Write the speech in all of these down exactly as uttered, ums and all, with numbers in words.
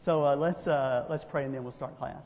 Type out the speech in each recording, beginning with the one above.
So uh, let's uh, let's pray and then we'll start class.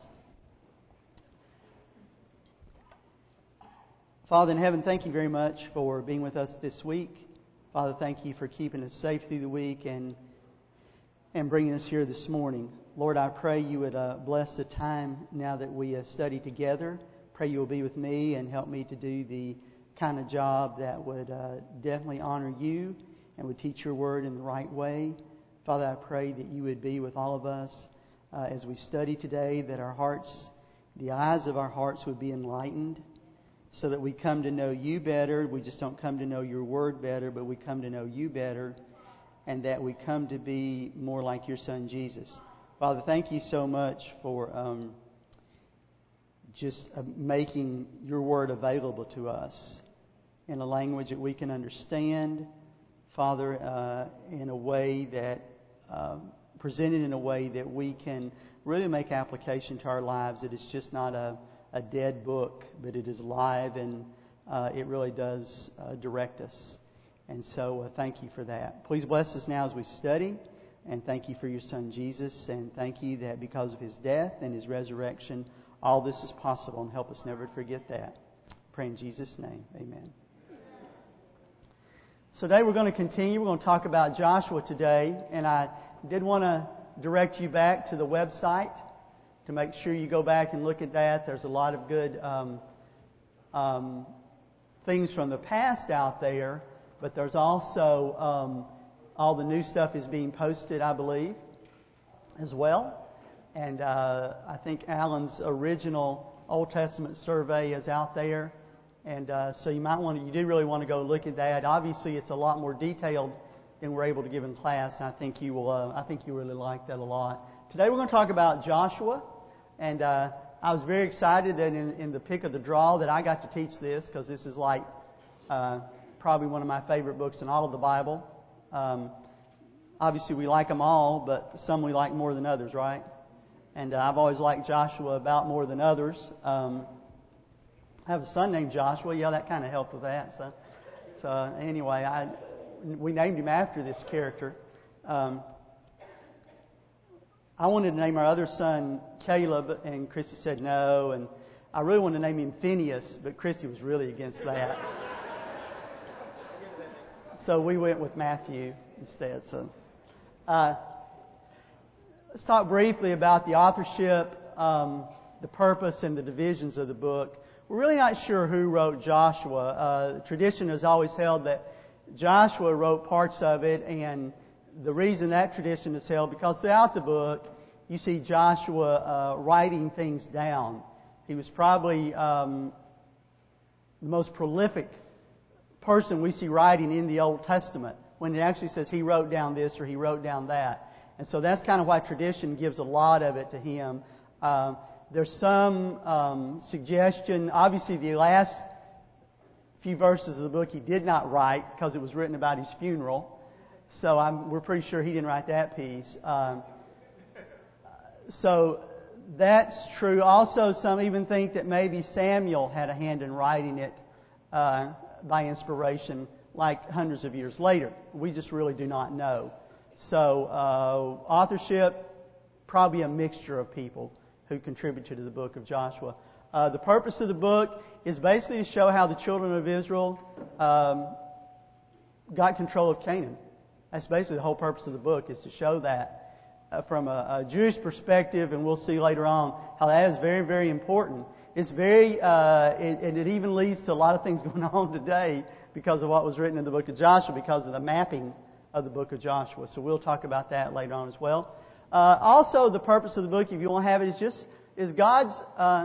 Father in heaven, thank you very much for being with us this week. Father, thank you for keeping us safe through the week and and bringing us here this morning. Lord, I pray you would uh, bless the time now that we uh, study together. Pray you will be with me and help me to do the kind of job that would uh, definitely honor you and would teach your word in the right way. Father, I pray that you would be with all of us uh, as we study today, that our hearts, the eyes of our hearts would be enlightened so that we come to know you better. We just don't come to know your word better, but we come to know you better, and that we come to be more like your Son, Jesus. Father, thank you so much for um, just uh, making your word available to us in a language that we can understand, Father, uh, in a way that, uh, presented in a way that we can really make application to our lives. It is just not a, a dead book, but it is alive, and uh, it really does uh, direct us. And so uh, thank you for that. Please bless us now as we study. And thank you for your Son, Jesus. And thank you that because of His death and His resurrection, all this is possible. And help us never to forget that. I pray in Jesus' name. Amen. So today we're going to continue. We're going to talk about Joshua today. And I did want to direct you back to the website to make sure you go back and look at that. There's a lot of good um, um, things from the past out there. But there's also um, all the new stuff is being posted, I believe, as well. And uh, I think Alan's original Old Testament survey is out there. And uh, so you might want to, you do really want to go look at that. Obviously, it's a lot more detailed than we're able to give in class. And I think you will, uh, I think you really like that a lot. Today we're going to talk about Joshua. And uh, I was very excited that in, in the pick of the draw that I got to teach this, because this is like... Uh, probably one of my favorite books in all of the Bible. Um, obviously, we like them all, but some we like more than others, right? And uh, I've always liked Joshua about more than others. Um, I have a son named Joshua. Yeah, that kind of helped with that. So, so anyway, I we named him after this character. Um, I wanted to name our other son Caleb, and Christy said no. And I really wanted to name him Phineas, but Christy was really against that. So we went with Matthew instead. So, uh, let's talk briefly about the authorship, um, the purpose, and the divisions of the book. We're really not sure who wrote Joshua. Uh, tradition has always held that Joshua wrote parts of it, and the reason that tradition is held because throughout the book you see Joshua uh, writing things down. He was probably um, the most prolific person we see writing in the Old Testament when it actually says he wrote down this or he wrote down that. And so that's kind of why tradition gives a lot of it to him. Uh, there's some um, suggestion. Obviously, the last few verses of the book he did not write because it was written about his funeral. So I'm, we're pretty sure he didn't write that piece. Um, so that's true. Also, some even think that maybe Samuel had a hand in writing it uh, by inspiration, like hundreds of years later. We just really do not know. So, uh, authorship, probably a mixture of people who contributed to the book of Joshua. Uh, the purpose of the book is basically to show how the children of Israel um, got control of Canaan. That's basically the whole purpose of the book, is to show that uh, from a, a Jewish perspective, and we'll see later on how that is very, very important. It's very, uh, it, and it even leads to a lot of things going on today because of what was written in the book of Joshua, because of the mapping of the book of Joshua. So we'll talk about that later on as well. Uh, also, the purpose of the book, if you want to have it, is just is God's uh,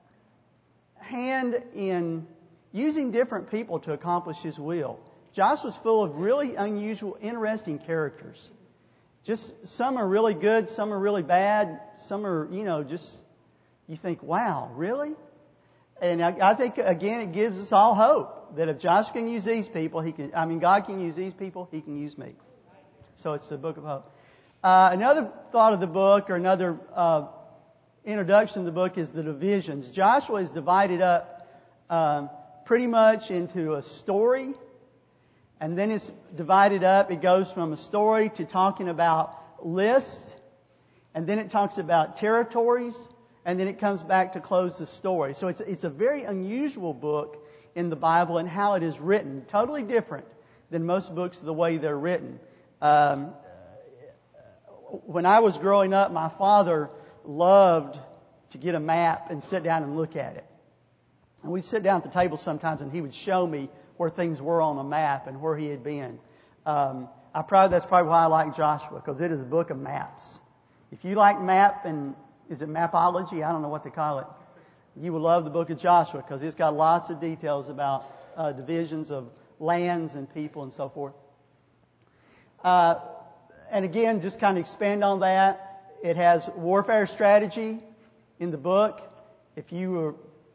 hand in using different people to accomplish His will. Joshua's full of really unusual, interesting characters. Just some are really good, some are really bad, some are, you know, just. You think, wow, really? And I, I think, again, it gives us all hope that if Josh can use these people, he can. I mean, God can use these people, He can use me. So it's a book of hope. Uh, another thought of the book, or another uh, introduction to the book, is the divisions. Joshua is divided up um, pretty much into a story, and then it's divided up. It goes from a story to talking about lists, and then it talks about territories, and then it comes back to close the story. So it's it's a very unusual book in the Bible and how it is written. Totally different than most books the way they're written. Um, when I was growing up, my father loved to get a map and sit down and look at it. And we'd sit down at the table sometimes and he would show me where things were on a map and where he had been. Um, I probably that's probably why I like Joshua, because it is a book of maps. If you like map and is it mapology? I don't know what they call it. You will love the book of Joshua because it's got lots of details about uh, divisions of lands and people and so forth. Uh, and again, just kind of expand on that. It has warfare strategy in the book. If you were,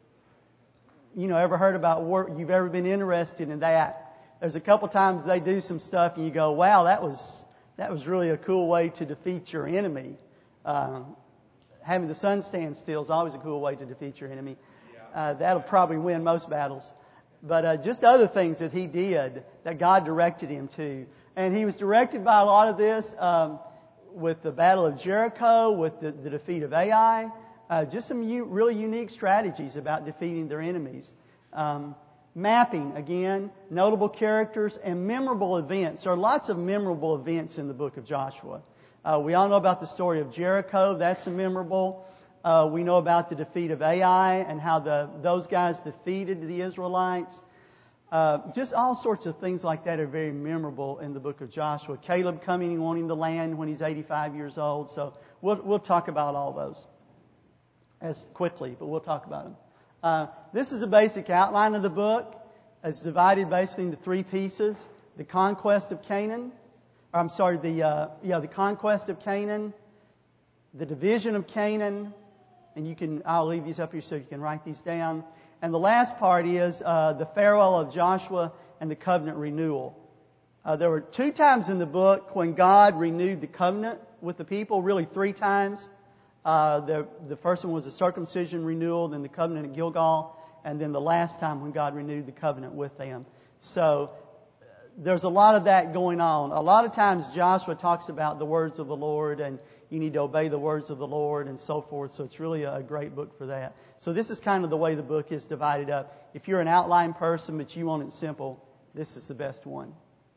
you know, ever heard about war, you've ever been interested in that. There's a couple times they do some stuff and you go, wow, that was that was really a cool way to defeat your enemy. Uh, having the sun stand still is always a cool way to defeat your enemy. Uh, that'll probably win most battles. But uh, just other things that he did that God directed him to. And he was directed by a lot of this um, with the Battle of Jericho, with the, the defeat of Ai. Uh, just some u- really unique strategies about defeating their enemies. Um, mapping, again, notable characters and memorable events. There are lots of memorable events in the book of Joshua. Uh, we all know about the story of Jericho. That's memorable. Uh, we know about the defeat of Ai and how the those guys defeated the Israelites. Uh, just all sorts of things like that are very memorable in the book of Joshua. Caleb coming and wanting the land when he's eighty-five years old. So we'll we'll talk about all those as quickly, but we'll talk about them. Uh, this is a basic outline of the book. It's divided basically into three pieces: the conquest of Canaan. Or, I'm sorry, the uh, yeah, the conquest of Canaan, the division of Canaan, and you can I'll leave these up here so you can write these down. And the last part is uh, the farewell of Joshua and the covenant renewal. Uh, there were two times in the book when God renewed the covenant with the people, really three times. Uh, the, the first one was the circumcision renewal, then the covenant at Gilgal, and then the last time when God renewed the covenant with them. So uh, there's a lot of that going on. A lot of times Joshua talks about the words of the Lord and you need to obey the words of the Lord and so forth. So it's really a great book for that. So this is kind of the way the book is divided up. If you're an outline person but you want it simple, this is the best one.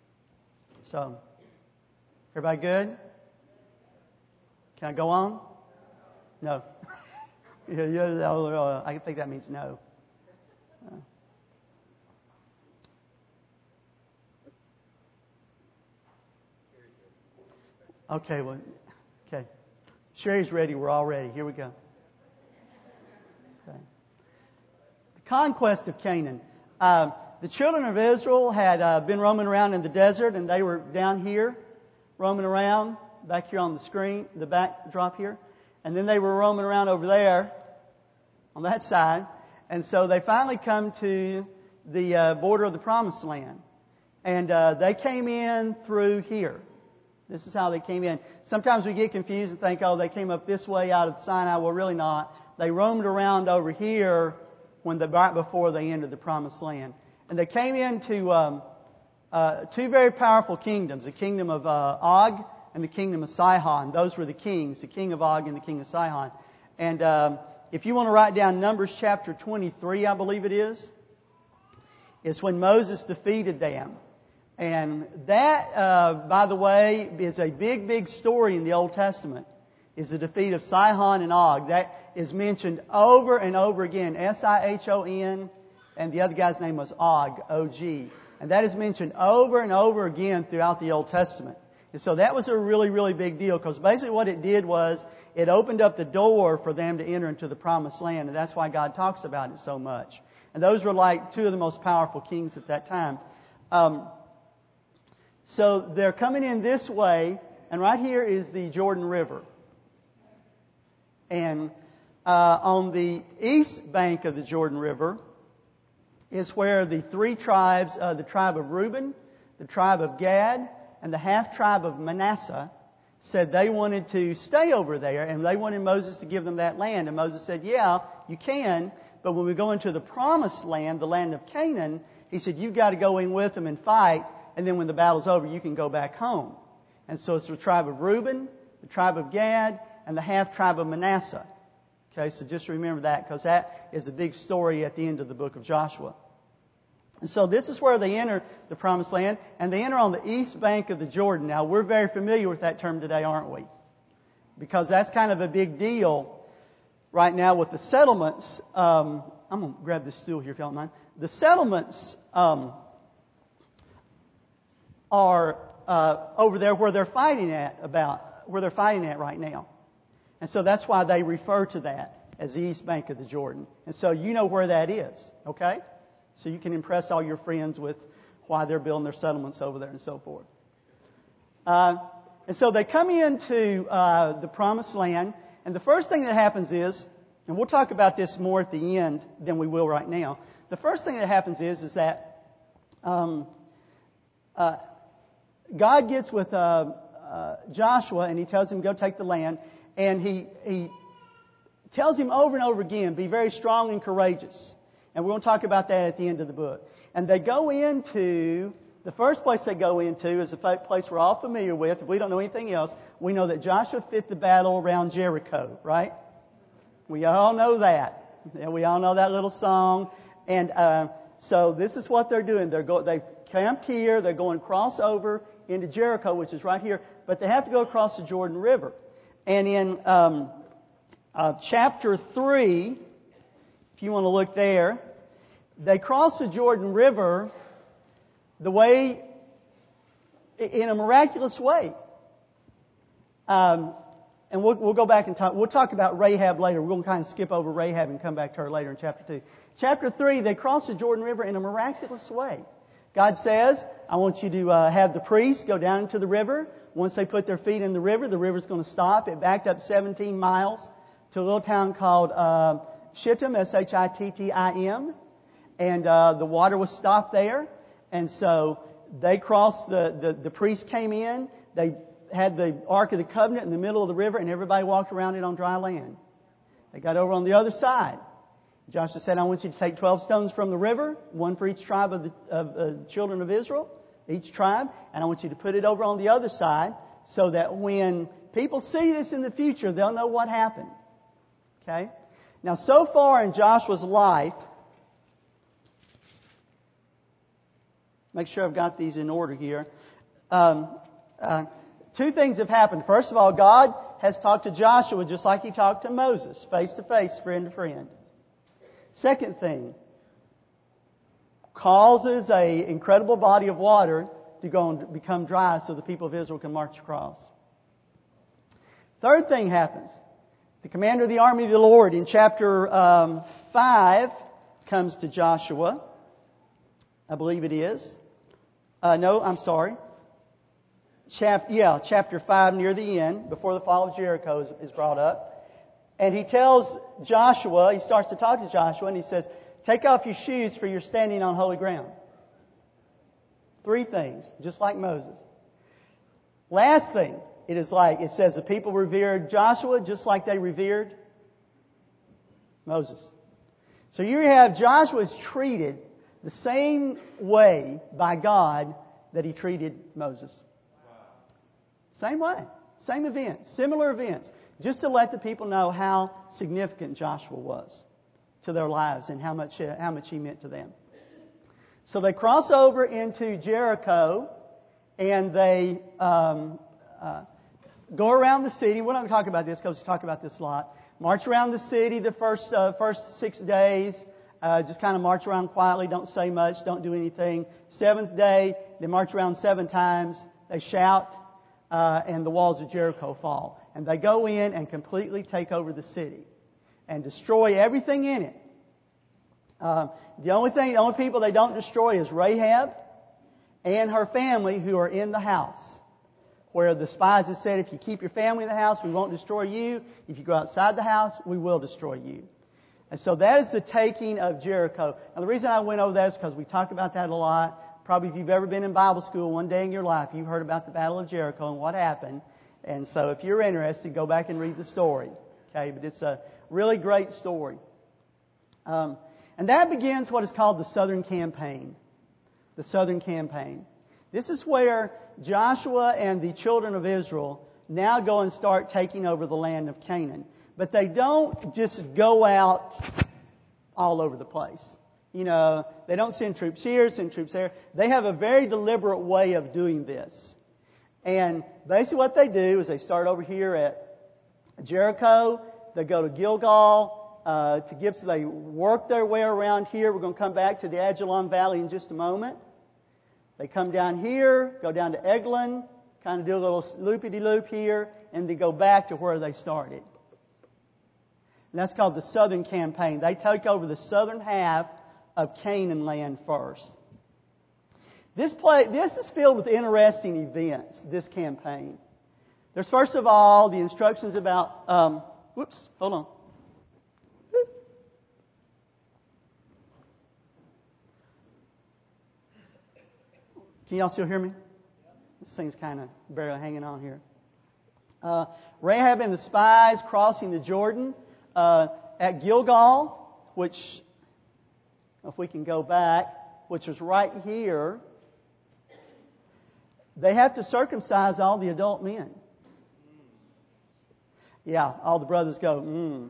So, everybody good? Can I go on? No. yeah, yeah, I think that means no. Okay, well, okay. Sherry's ready. We're all ready. Here we go. Okay. The conquest of Canaan. Uh, the children of Israel had uh, been roaming around in the desert, and they were down here, roaming around, back here on the screen, the backdrop here. And then they were roaming around over there, on that side. And so they finally come to the uh, border of the Promised Land. And uh, they came in through here. This is how they came in. Sometimes we get confused and think, oh, they came up this way out of Sinai. Well, really not. They roamed around over here when the, right before they entered the Promised Land. And they came into um, uh, two very powerful kingdoms, the kingdom of uh, Og and the kingdom of Sihon. Those were the kings, the king of Og and the king of Sihon. And um, if you want to write down Numbers chapter twenty-three, I believe it is, it's when Moses defeated them. And that, uh, by the way, is a big, big story in the Old Testament, is the defeat of Sihon and Og. That is mentioned over and over again, S I H O N, and the other guy's name was Og, O G. And that is mentioned over and over again throughout the Old Testament. And so that was a really, really big deal, because basically what it did was it opened up the door for them to enter into the Promised Land, and that's why God talks about it so much. And those were like two of the most powerful kings at that time. Um, So they're coming in this way, and right here is the Jordan River. And uh, on the east bank of the Jordan River is where the three tribes, uh, the tribe of Reuben, the tribe of Gad, and the half-tribe of Manasseh, said they wanted to stay over there, and they wanted Moses to give them that land. And Moses said, yeah, you can, but when we go into the Promised Land, the land of Canaan, he said, you've got to go in with them and fight. And then when the battle's over, you can go back home. And so it's the tribe of Reuben, the tribe of Gad, and the half tribe of Manasseh. Okay, so just remember that, because that is a big story at the end of the book of Joshua. And so this is where they enter the Promised Land, and they enter on the east bank of the Jordan. Now, we're very familiar with that term today, aren't we? Because that's kind of a big deal right now with the settlements. Um, I'm going to grab this stool here if you don't mind. The settlements um, are uh, over there where they're fighting at about where they're fighting at right now, and so that's why they refer to that as the east bank of the Jordan. And so you know where that is, okay? So you can impress all your friends with why they're building their settlements over there and so forth. Uh, and so they come into uh, the Promised Land, and the first thing that happens is, and we'll talk about this more at the end than we will right now. The first thing that happens is, is that um, uh, God gets with uh, uh, Joshua, and He tells him, go take the land. And he, he tells him over and over again, be very strong and courageous. And we're going to talk about that at the end of the book. And they go into, the first place they go into is a place we're all familiar with. If we don't know anything else, we know that Joshua fit the battle around Jericho, right? We all know that. And we all know that little song. And uh, so this is what they're doing. They're go, they've camped here. They're going cross over into Jericho, which is right here. But they have to go across the Jordan River. And in um, uh, chapter three, if you want to look there, they cross the Jordan River the way, in a miraculous way. Um, and we'll, we'll go back and talk, we'll talk about Rahab later. We're going to kind of skip over Rahab and come back to her later in chapter two. Chapter three, they cross the Jordan River in a miraculous way. God says, I want you to uh, have the priests go down into the river. Once they put their feet in the river, the river's going to stop. It backed up seventeen miles to a little town called uh, Shittim, S H I T T I M. And uh, the water was stopped there. And so they crossed, the, the, the priests came in. They had the Ark of the Covenant in the middle of the river, and everybody walked around it on dry land. They got over on the other side. Joshua said, I want you to take twelve stones from the river, one for each tribe of the of, uh, children of Israel, each tribe, and I want you to put it over on the other side so that when people see this in the future, they'll know what happened. Okay? Now, so far in Joshua's life, make sure I've got these in order here. Um, uh, two things have happened. First of all, God has talked to Joshua just like He talked to Moses, face to face, friend to friend. Second thing, causes a incredible body of water to go and become dry so the people of Israel can march across. Third thing happens. The commander of the army of the Lord in chapter um, five comes to Joshua. I believe it is. Uh, no, I'm sorry. Chap- yeah, chapter five near the end, before the fall of Jericho is, is brought up. And he tells Joshua, he starts to talk to Joshua, and he says, take off your shoes for you're standing on holy ground. Three things, just like Moses. Last thing, it is like, it says the people revered Joshua just like they revered Moses. So you have Joshua is treated the same way by God that He treated Moses. Same way. Same events. Similar events. Just to let the people know how significant Joshua was to their lives and how much, how much he meant to them. So they cross over into Jericho and they um, uh, go around the city. We're not going to talk about this because we talk about this a lot. March around the city the first uh, first six days. Uh, just kind of march around quietly. Don't say much. Don't do anything. Seventh day, they march around seven times. They shout. Uh, and the walls of Jericho fall. And they go in and completely take over the city and destroy everything in it. Uh, the only thing, the only people they don't destroy is Rahab and her family who are in the house. Where the spies have said, if you keep your family in the house, we won't destroy you. If you go outside the house, we will destroy you. And so that is the taking of Jericho. Now the reason I went over that is because we talk about that a lot. Probably if you've ever been in Bible school one day in your life, you've heard about the Battle of Jericho and what happened. And so if you're interested, go back and read the story. Okay, but it's a really great story. Um, and that begins what is called the Southern Campaign. The Southern Campaign. This is where Joshua and the children of Israel now go and start taking over the land of Canaan. But they don't just go out all over the place. You know, they don't send troops here, send troops there. They have a very deliberate way of doing this. And basically what they do is they start over here at Jericho. They go to Gilgal, uh, to Gibeah. They work their way around here. We're going to come back to the Ajalon Valley in just a moment. They come down here, go down to Eglon, kind of do a little loopy-de-loop here, and they go back to where they started. And that's called the Southern Campaign. They take over the southern half of Canaan land first. This play, this is filled with interesting events, this campaign. There's first of all the instructions about, um, whoops, hold on. Can y'all still hear me? This thing's kind of barely hanging on here. Uh, Rahab and the spies crossing the Jordan uh, at Gilgal, which, if we can go back, which is right here. They have to circumcise all the adult men. Yeah, all the brothers go, mm.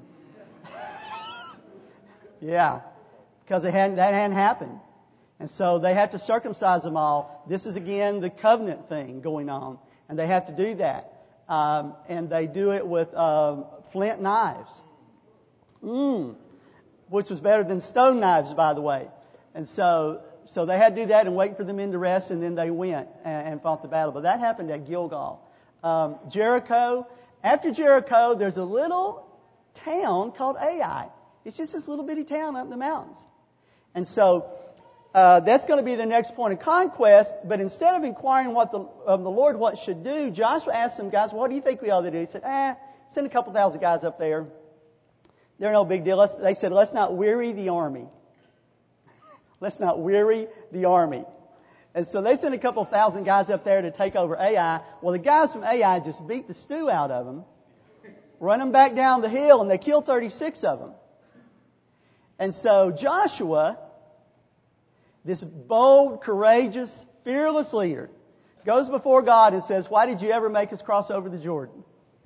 Yeah, because it hadn't, that hadn't happened. And so they have to circumcise them all. This is, again, the covenant thing going on. And they have to do that. Um, and they do it with uh, flint knives. Mm. Which was better than stone knives, by the way. And so so they had to do that and wait for the men to rest, and then they went and, and fought the battle. But that happened at Gilgal. Um, Jericho. After Jericho, there's a little town called Ai. It's just this little bitty town up in the mountains. And so uh, that's going to be the next point of conquest. But instead of inquiring what the, of the Lord what should do, Joshua asked them guys, what do you think we ought to do? He said, ah, send a couple thousand guys up there. They're no big deal. Let's, they said, let's not weary the army. Let's not weary the army. And so they sent a couple thousand guys up there to take over Ai. Well, the guys from Ai just beat the stew out of them, run them back down the hill, and they killed thirty-six of them. And so Joshua, this bold, courageous, fearless leader, goes before God and says, why did you ever make us cross over the Jordan?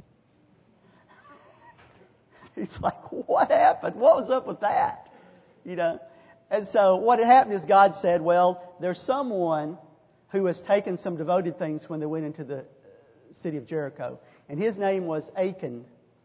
He's like, what happened? What was up with that? You know. And so what had happened is God said, well, there's someone who has taken some devoted things when they went into the city of Jericho. And his name was Achan.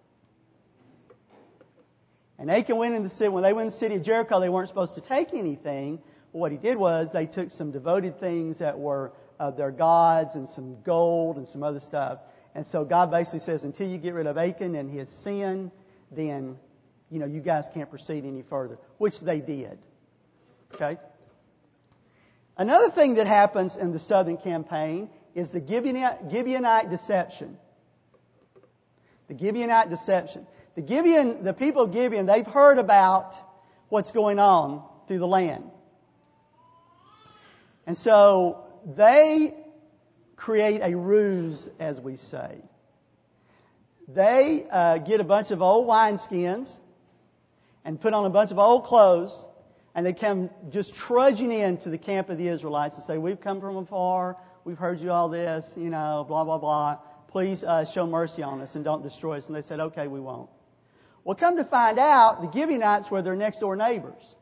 And Achan went into the city. When they went into the city of Jericho, they weren't supposed to take anything. But what he did was they took some devoted things that were uh, their gods and some gold and some other stuff. And so God basically says, until you get rid of Achan and his sin, then, you know, you guys can't proceed any further, which they did. Okay? Another thing that happens in the southern campaign is the Gibeonite, Gibeonite deception. The Gibeonite deception. The Gibeon, the people of Gibeon, they've heard about what's going on through the land. And so they create a ruse, as we say. They uh, get a bunch of old wineskins and put on a bunch of old clothes, and they come just trudging into the camp of the Israelites and say, we've come from afar, we've heard you all this, you know, blah, blah, blah. Please uh, show mercy on us and don't destroy us. And they said, okay, we won't. Well, come to find out, the Gibeonites were their next door neighbors.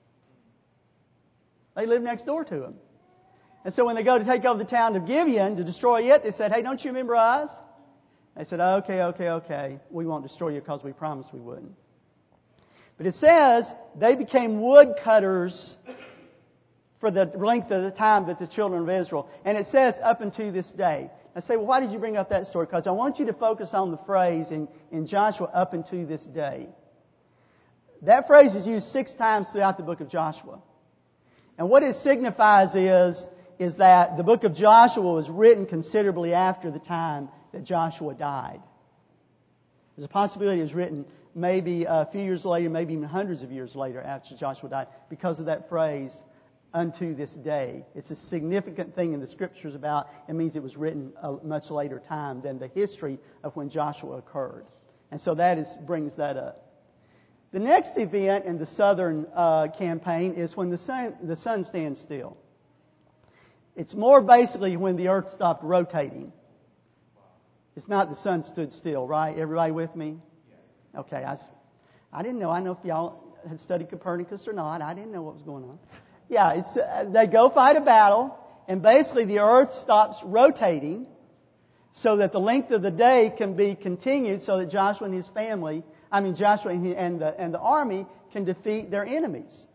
They lived next door to them. And so when they go to take over the town of Gibeon to destroy it, they said, hey, don't you remember us? They said, okay, okay, okay. We won't destroy you because we promised we wouldn't. But it says they became woodcutters for the length of the time that the children of Israel. And it says up unto this day. I say, well, why did you bring up that story? Because I want you to focus on the phrase in, in Joshua, up unto this day. That phrase is used six times throughout the book of Joshua. And what it signifies is, is that the book of Joshua was written considerably after the time that Joshua died. There's a possibility it was written maybe a few years later, maybe even hundreds of years later after Joshua died, because of that phrase, unto this day. It's a significant thing in the Scriptures about, it means it was written a much later time than the history of when Joshua occurred. And so that is brings that up. The next event in the southern uh, campaign is when the sun, the sun stands still. It's more basically when the earth stopped rotating. It's not the sun stood still, right? Everybody with me? Okay, I, I didn't know. I know if y'all had studied Copernicus or not. I didn't know what was going on. Yeah, it's, uh, they go fight a battle, and basically the earth stops rotating so that the length of the day can be continued so that Joshua and his family, I mean Joshua and the, and the army can defeat their enemies.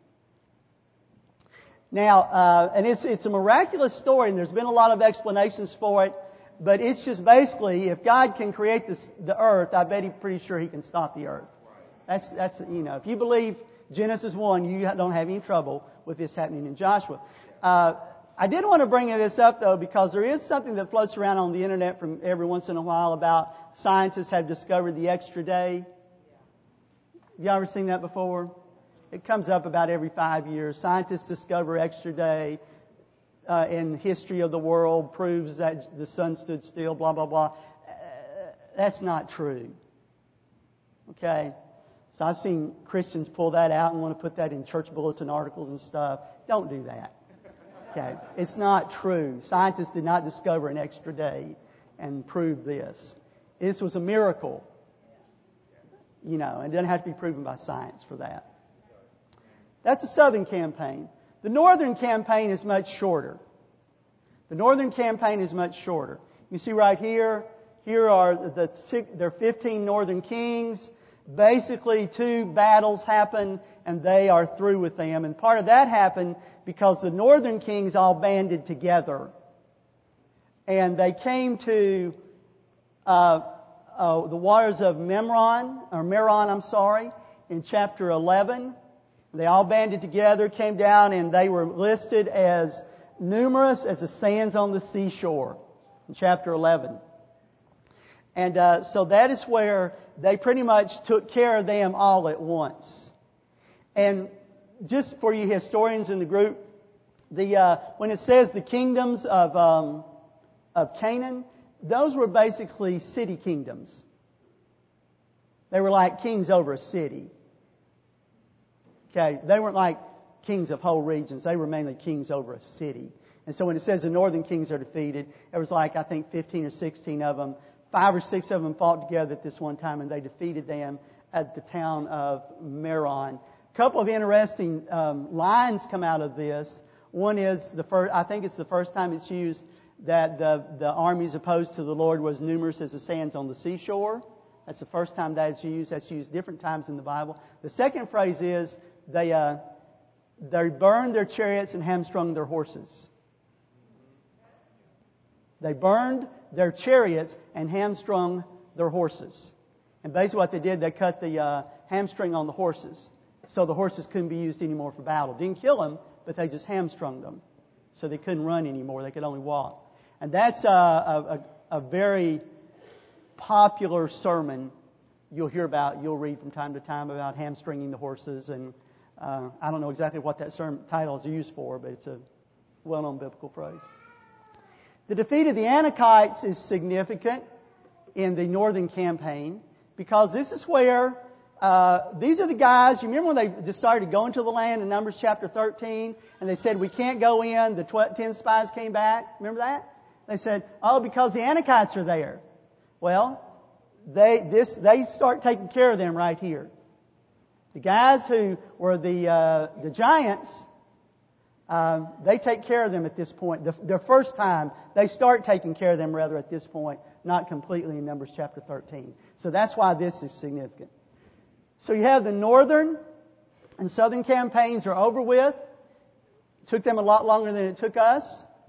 Now, uh, and it's, it's a miraculous story, and there's been a lot of explanations for it, but it's just basically, if God can create this, the earth, I bet He's pretty sure He can stop the earth. That's, that's, you know, if you believe Genesis one, you don't have any trouble with this happening in Joshua. Uh, I did want to bring this up, though, because there is something that floats around on the internet from every once in a while about scientists have discovered the extra day. Have you ever seen that before? It comes up about every five years. Scientists discover extra day uh, in history of the world, proves that the sun stood still, blah, blah, blah. Uh, that's not true. Okay? So I've seen Christians pull that out and want to put that in church bulletin articles and stuff. Don't do that. Okay? It's not true. Scientists did not discover an extra day and prove this. This was a miracle. You know, and it doesn't have to be proven by science for that. That's the southern campaign. The northern campaign is much shorter. The northern campaign is much shorter. You see right here, here are the, there are fifteen northern kings. Basically, two battles happen and they are through with them. And part of that happened because the northern kings all banded together. And they came to uh, uh, the waters of Memron, or Meron, I'm sorry, in chapter eleven. They all banded together, came down, and they were listed as numerous as the sands on the seashore in chapter eleven. And uh, so that is where they pretty much took care of them all at once. And just for you historians in the group, the uh, when it says the kingdoms of um, of Canaan, those were basically city kingdoms. They were like kings over a city. Okay, they weren't like kings of whole regions. They were mainly kings over a city. And so when it says the northern kings are defeated, there was like, I think, fifteen or sixteen of them. Five or six of them fought together at this one time, and they defeated them at the town of Meron. A couple of interesting um, lines come out of this. One is, the first, I think it's the first time it's used, that the, the armies opposed to the Lord was numerous as the sands on the seashore. That's the first time that's used. That's used different times in the Bible. The second phrase is, They uh, they burned their chariots and hamstrung their horses. They burned their chariots and hamstrung their horses. And basically what they did, they cut the uh, hamstring on the horses. So the horses couldn't be used anymore for battle. Didn't kill them, but they just hamstrung them. So they couldn't run anymore. They could only walk. And that's a, a, a very popular sermon you'll hear about, you'll read from time to time about hamstringing the horses. And uh, I don't know exactly what that sermon title is used for, but it's a well-known biblical phrase. The defeat of the Anakites is significant in the northern campaign because this is where, uh, these are the guys, you remember when they decided to go into the land in Numbers chapter thirteen, and they said, we can't go in, the tw- ten spies came back, remember that? They said, oh, because the Anakites are there. Well, they this they start taking care of them right here. The guys who were the uh, the giants, uh, they take care of them at this point. The, the first time, they start taking care of them rather at this point, not completely in Numbers chapter thirteen. So that's why this is significant. So you have the northern and southern campaigns are over with. It took them a lot longer than it took us.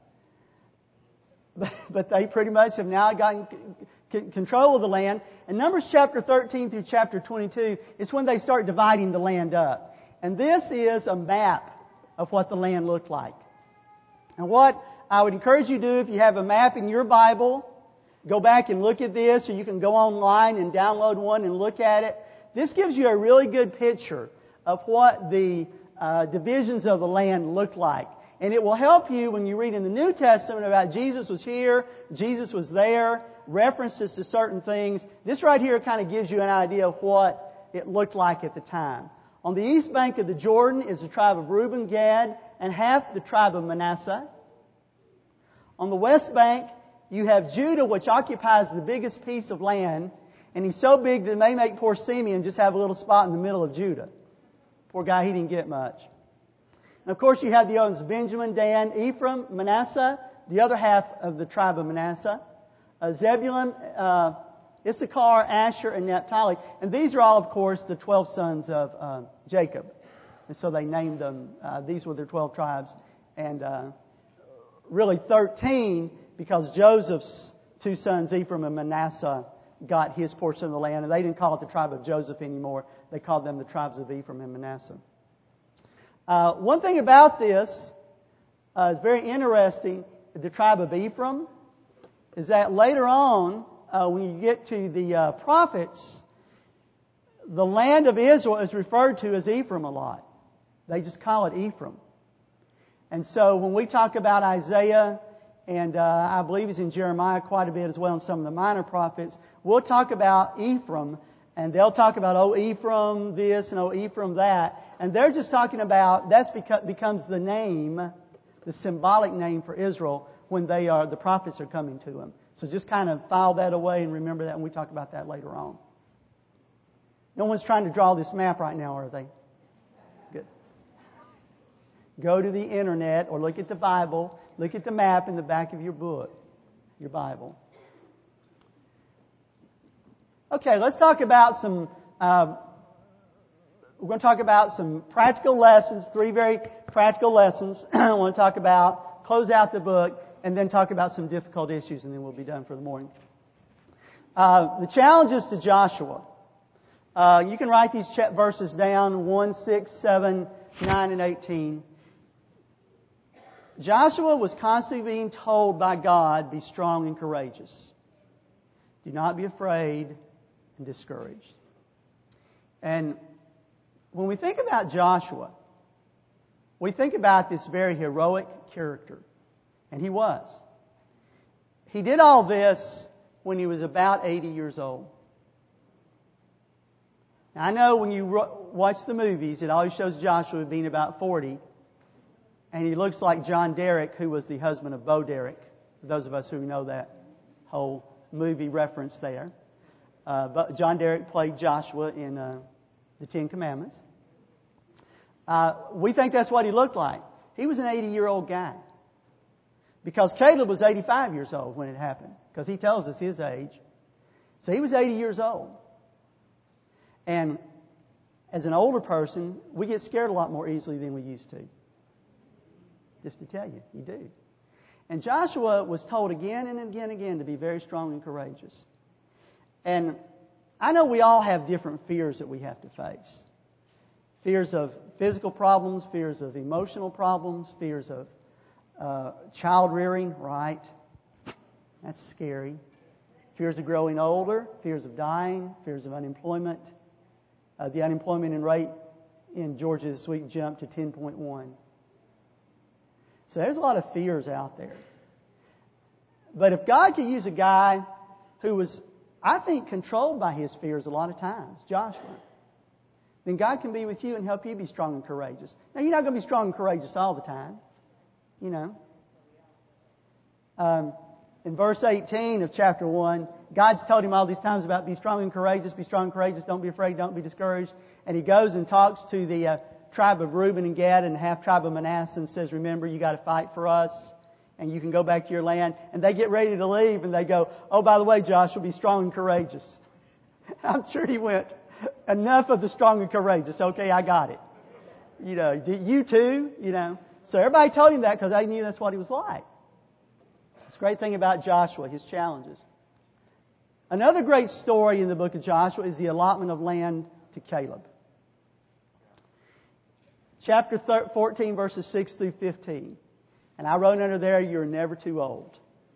But, but they pretty much have now gotten c- control of the land. And Numbers chapter thirteen through chapter twenty-two is when they start dividing the land up. And this is a map of what the land looked like. And what I would encourage you to do, if you have a map in your Bible, go back and look at this, or you can go online and download one and look at it. This gives you a really good picture of what the uh, divisions of the land looked like. And it will help you when you read in the New Testament about Jesus was here, Jesus was there, references to certain things. This right here kind of gives you an idea of what it looked like at the time. On the east bank of the Jordan is the tribe of Reuben, Gad, and half the tribe of Manasseh. On the west bank You have Judah, which occupies the biggest piece of land, and he's so big that it may make poor Simeon just have a little spot in the middle of Judah. Poor guy, he didn't get much. And of course, you have the others: Benjamin, Dan, Ephraim, Manasseh, the other half of the tribe of Manasseh, uh, Zebulun, uh, Issachar, Asher, and Naphtali. And these are all, of course, the twelve sons of uh, Jacob. And so they named them. Uh, these were their twelve tribes. And uh, really thirteen, because Joseph's two sons, Ephraim and Manasseh, got his portion of the land. And they didn't call it the tribe of Joseph anymore. They called them the tribes of Ephraim and Manasseh. Uh, one thing about this uh, is very interesting. The tribe of Ephraim is that later on, uh, when you get to the uh, prophets, the land of Israel is referred to as Ephraim a lot. They just call it Ephraim. And so when we talk about Isaiah, and uh, I believe it's in Jeremiah quite a bit as well, and some of the minor prophets, we'll talk about Ephraim, and they'll talk about, oh, Ephraim this and oh, Ephraim that. And they're just talking about, that's beca- becomes the name, the symbolic name for Israel when they are, the prophets are coming to them. So just kind of file that away and remember that when we talk about that later on. No one's trying to draw this map right now, are they? Good. Go to the internet or look at the Bible. Look at the map in the back of your book, your Bible. Okay, let's talk about some, uh, we're going to talk about some practical lessons, three very practical lessons. I want to talk about, close out the book, and then talk about some difficult issues, and then we'll be done for the morning. Uh, the challenges to Joshua. Uh, you can write these verses down, one, six, seven, nine, and eighteen. Joshua was constantly being told by God, be strong and courageous. Do not be afraid and discouraged. And when we think about Joshua, we think about this very heroic character. And he was. He did all this when he was about eighty years old. Now, I know when you watch the movies, it always shows Joshua being about forty. And he looks like John Derek, who was the husband of Bo Derek. For those of us who know that whole movie reference there. Uh, but John Derek played Joshua in uh, the Ten Commandments. Uh, we think that's what he looked like. He was an eighty-year-old guy. Because Caleb was eighty-five years old when it happened. Because he tells us his age. So he was eighty years old. And as an older person, we get scared a lot more easily than we used to. Just to tell you, you do. And Joshua was told again and again and again to be very strong and courageous. And I know we all have different fears that we have to face. Fears of physical problems, fears of emotional problems, fears of uh, child rearing, right? That's scary. Fears of growing older, fears of dying, fears of unemployment. Uh, the unemployment rate in Georgia this week jumped to ten point one. So there's a lot of fears out there. But if God could use a guy who was, I think, controlled by his fears a lot of times, Joshua, then God can be with you and help you be strong and courageous. Now, you're not going to be strong and courageous all the time, you know. Um, in verse eighteen of chapter one, God's told him all these times about be strong and courageous, be strong and courageous, don't be afraid, don't be discouraged. And he goes and talks to the uh, tribe of Reuben and Gad and half tribe of Manasseh and says, remember, you got to fight for us and you can go back to your land. And they get ready to leave and they go, oh, by the way, Joshua, be strong and courageous. I'm sure he went, enough of the strong and courageous. Okay, I got it. You know, you too, you know. So everybody told him that because they knew that's what he was like. It's a great thing about Joshua, his challenges. Another great story in the book of Joshua is the allotment of land to Caleb. Chapter fourteen, verses six through fifteen. And I wrote under there, you're never too old.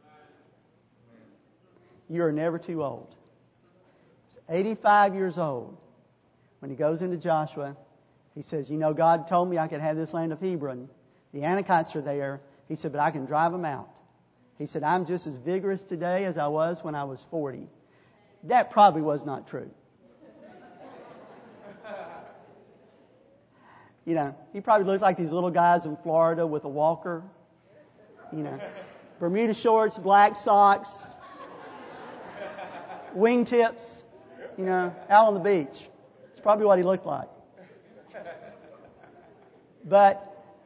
You're never too old. He's eighty-five years old. When he goes into Joshua, he says, you know, God told me I could have this land of Hebron. The Anakites are there. He said, but I can drive them out. He said, I'm just as vigorous today as I was when I was forty. That probably was not true. You know, he probably looked like these little guys in Florida with a walker. You know, Bermuda shorts, black socks, wingtips, you know, out on the beach. It's probably what he looked like. But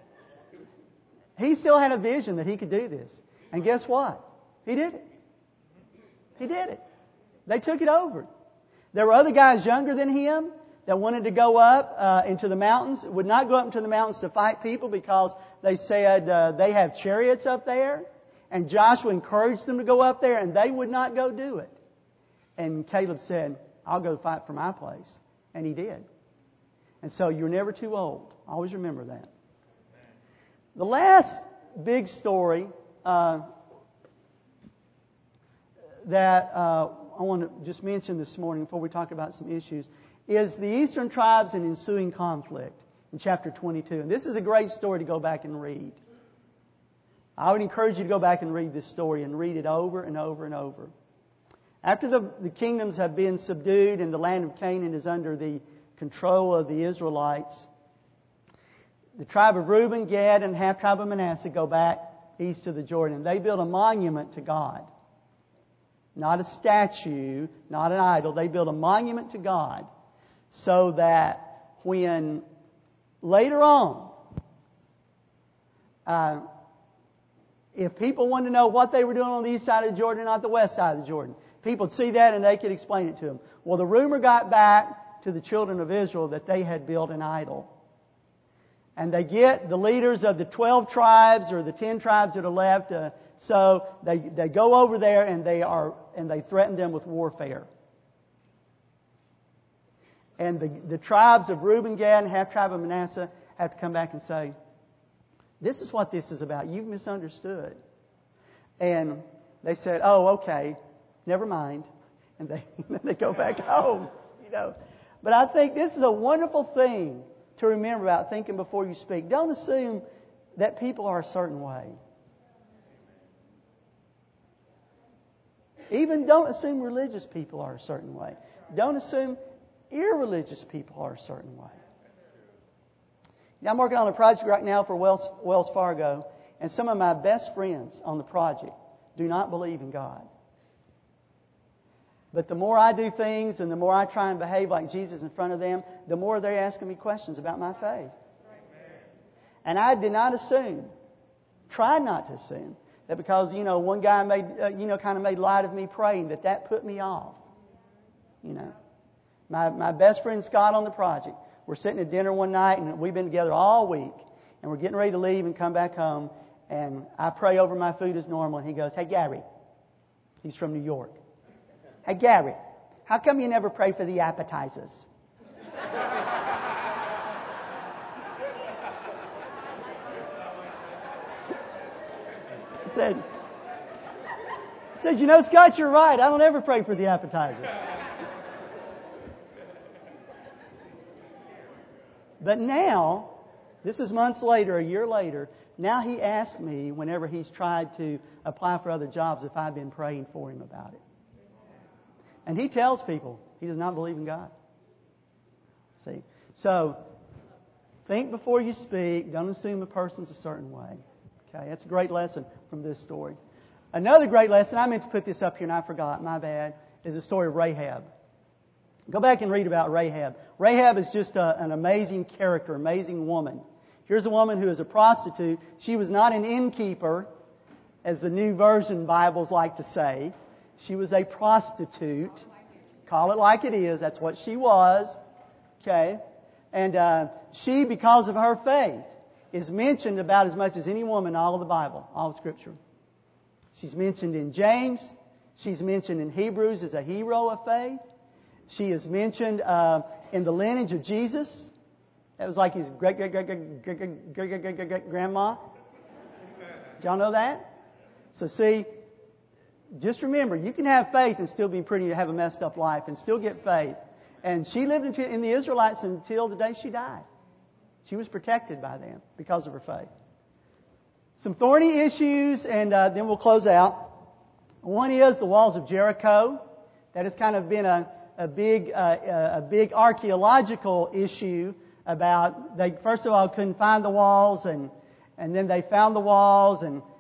he still had a vision that he could do this. And guess what? He did it. He did it. They took it over. There were other guys younger than him that wanted to go up uh, into the mountains, would not go up into the mountains to fight people because they said uh, they have chariots up there. And Joshua encouraged them to go up there, and they would not go do it. And Caleb said, I'll go fight for my place. And he did. And so you're never too old. Always remember that. The last big story uh, that uh, I want to just mention this morning before we talk about some issues is the Eastern tribes and ensuing conflict in chapter twenty-two. And this is a great story to go back and read. I would encourage you to go back and read this story and read it over and over and over. After the, the kingdoms have been subdued and the land of Canaan is under the control of the Israelites, the tribe of Reuben, Gad, and half tribe of Manasseh go back east of the Jordan. They build a monument to God. Not a statue, not an idol. They build a monument to God so that when later on, uh, if people wanted to know what they were doing on the east side of the Jordan, not the west side of the Jordan, people would see that and they could explain it to them. Well, the rumor got back to the children of Israel that they had built an idol. And they get the leaders of the twelve tribes or the ten tribes that are left. Uh, so they they go over there and they are and they threaten them with warfare. And the, the tribes of Reuben, Gad, and half tribe of Manasseh have to come back and say, this is what this is about. You've misunderstood. And they said, oh, okay, never mind. And they, and they go back home, you know. But I think this is a wonderful thing to remember about thinking before you speak. Don't assume that people are a certain way. Even don't assume religious people are a certain way. Don't assume irreligious people are a certain way. Now, I'm working on a project right now for Wells, Wells Fargo, and some of my best friends on the project do not believe in God. But the more I do things and the more I try and behave like Jesus in front of them, the more they're asking me questions about my faith. And I did not assume, tried not to assume, that because, you know, one guy made, uh, you know, kind of made light of me praying, that that put me off. You know, my my best friend Scott on the project, we're sitting at dinner one night and we've been together all week and we're getting ready to leave and come back home, and I pray over my food as normal and he goes, hey Gary, he's from New York. Hey Gary, how come you never pray for the appetizers? I said, I said, you know, Scott, you're right. I don't ever pray for the appetizer. But now, this is months later, a year later, now he asks me whenever he's tried to apply for other jobs if I've been praying for him about it. And he tells people he does not believe in God. See? So, think before you speak. Don't assume a person's a certain way. Okay, that's a great lesson from this story. Another great lesson, I meant to put this up here and I forgot, my bad, is the story of Rahab. Go back and read about Rahab. Rahab is just a, an amazing character, amazing woman. Here's a woman who is a prostitute. She was not an innkeeper, as the New Version Bibles like to say. She was a prostitute. Call it like it is. That's what she was. Okay? And uh, she, because of her faith, is mentioned about as much as any woman in all of the Bible, all of Scripture. She's mentioned in James. She's mentioned in Hebrews as a hero of faith. She is mentioned uh, in the lineage of Jesus. That was like his great, great, great, great, great, great, great, great, great, great grandma. Did y'all know that? So see, just remember, you can have faith and still be pretty, have a messed up life and still get faith. And she lived in the Israelites until the day she died. She was protected by them because of her faith. Some thorny issues, and uh, then we'll close out. One is the walls of Jericho. That has kind of been a, a big, uh, a big archaeological issue about they first of all couldn't find the walls, and and then they found the walls, and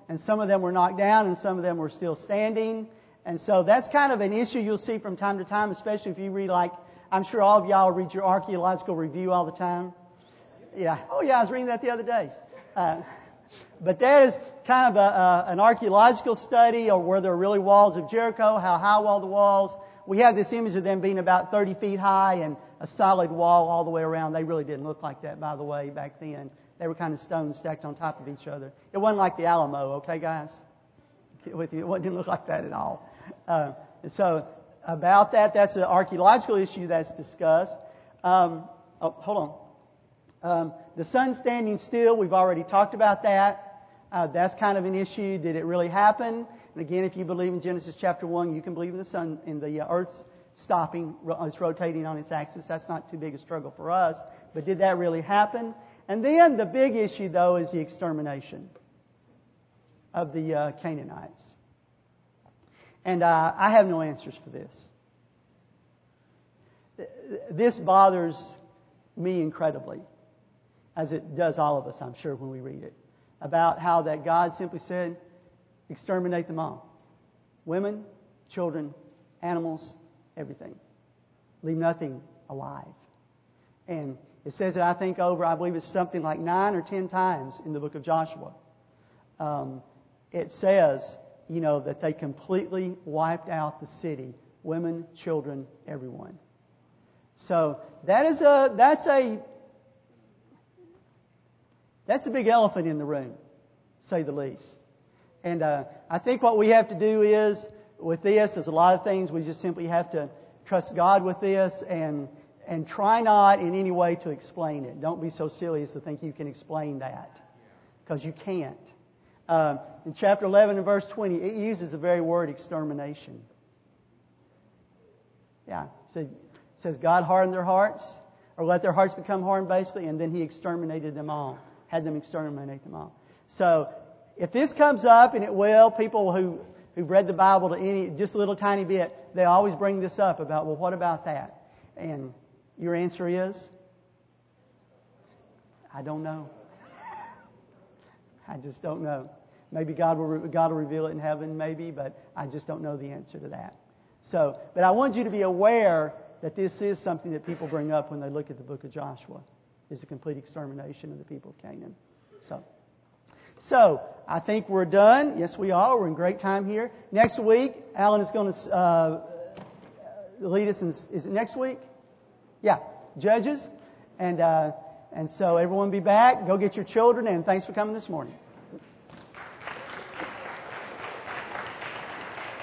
and some of them were knocked down, and some of them were still standing. And so that's kind of an issue you'll see from time to time, especially if you read, like, I'm sure all of y'all read your archaeological review all the time. Yeah. Oh, yeah, I was reading that the other day. Uh, but that is kind of a, a, an archaeological study, or were there really walls of Jericho, how high were the walls. We have this image of them being about thirty feet high and a solid wall all the way around. They really didn't look like that, by the way, back then. They were kind of stones stacked on top of each other. It wasn't like the Alamo, okay, guys? With you, it didn't look like that at all. Uh, so about that, that's an archaeological issue that's discussed. Um, oh, hold on. Um, the sun standing still, we've already talked about that. Uh, that's kind of an issue. Did it really happen? And again, if you believe in Genesis chapter one, you can believe in the sun, in the uh, earth's stopping, it's rotating on its axis. That's not too big a struggle for us. But did that really happen? And then the big issue, though, is the extermination of the uh, Canaanites. And uh, I have no answers for this. This bothers me incredibly, as it does all of us, I'm sure, when we read it, about how that God simply said, exterminate them all. Women, children, animals, everything. Leave nothing alive. And it says that I think over, I believe it's something like nine or ten times in the book of Joshua. Um, it says, you know, that they completely wiped out the city. Women, children, everyone. So that is a, that's a, that's a big elephant in the room, to say the least. And uh, I think what we have to do is, with this, there's a lot of things we just simply have to trust God with this and and try not in any way to explain it. Don't be so silly as to think you can explain that, because you can't. Uh, in chapter eleven and verse twenty, it uses the very word extermination. Yeah, it says, it says God hardened their hearts, or let their hearts become hardened, basically, and then He exterminated them all, had them exterminate them all. So if this comes up, and it will, people who who've read the Bible to any just a little tiny bit, they always bring this up about, well, what about that? And your answer is, I don't know. I just don't know. Maybe God will God will reveal it in heaven, maybe, but I just don't know the answer to that. So, but I want you to be aware that this is something that people bring up when they look at the book of Joshua, is the complete extermination of the people of Canaan. So, so I think we're done. Yes, we are. We're in great time here. Next week, Alan is going to uh, lead us in. Is it next week? Yeah, Judges, and uh, and so everyone be back. Go get your children, and thanks for coming this morning.